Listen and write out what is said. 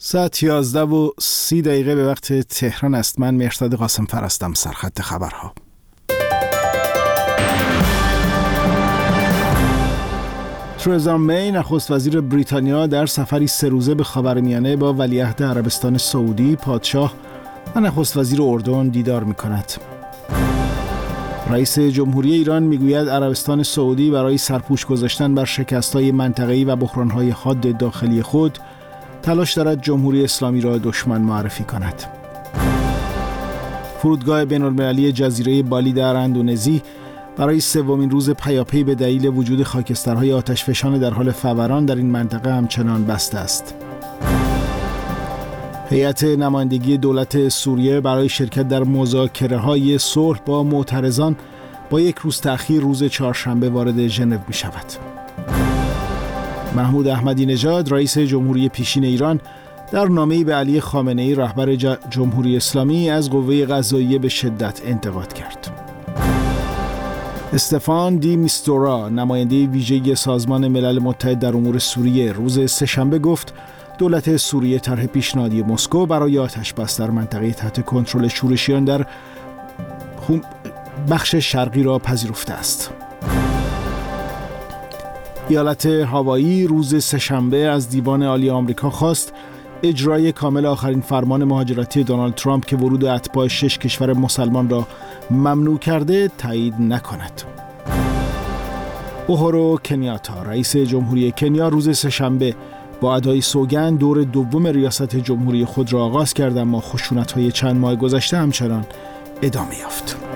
ساعت 11:30 به وقت تهران است. من مهرداد قاسم‌فر هستم. سرخط خبرها. ترزا می نخست وزیر بریتانیا در سفری 3 روزه به خاورمیانه با ولیعهد عربستان سعودی، پادشاه و نخست وزیر اردن دیدار می‌کند. رئیس جمهوری ایران میگوید عربستان سعودی برای سرپوش گذاشتن بر شکست‌های منطقه‌ای و بحران‌های حاد داخلی خود تلاش دارد جمهوری اسلامی را دشمن معرفی کند. فرودگاه بین‌المللی جزیره بالی در اندونزی برای 3مین روز پیاپی به دلیل وجود خاکسترهای آتشفشان در حال فوران در این منطقه همچنان بسته است. هیئت نمایندگی دولت سوریه برای شرکت در مذاکره‌های صلح با معترضان با 1 روز تأخیر روز چهارشنبه وارد ژنو می‌شود. محمود احمدی نژاد رئیس جمهوری پیشین ایران در نامه‌ای به علی خامنه‌ای رهبر جمهوری اسلامی از قوه قضاییه به شدت انتقاد کرد. استفان دی میستورا نماینده ویژه سازمان ملل متحد در امور سوریه روز سه‌شنبه گفت دولت سوریه طرح پیشنهادی مسکو برای آتش‌بس در منطقه تحت کنترل شورشیان در بخش شرقی را پذیرفته است. ایالت هاوایی روز سه‌شنبه از دیوان عالی آمریکا خواست اجرای کامل آخرین فرمان مهاجرتی دونالد ترامپ که ورود اتباع 6 کشور مسلمان را ممنوع کرده تایید نکند. اوهورو کنیاتا رئیس جمهوری کنیا روز سه‌شنبه با ادای سوگند دور دوم ریاست جمهوری خود را آغاز کرد، اما خشونت‌های چند ماه گذشته همچنان ادامه یافت.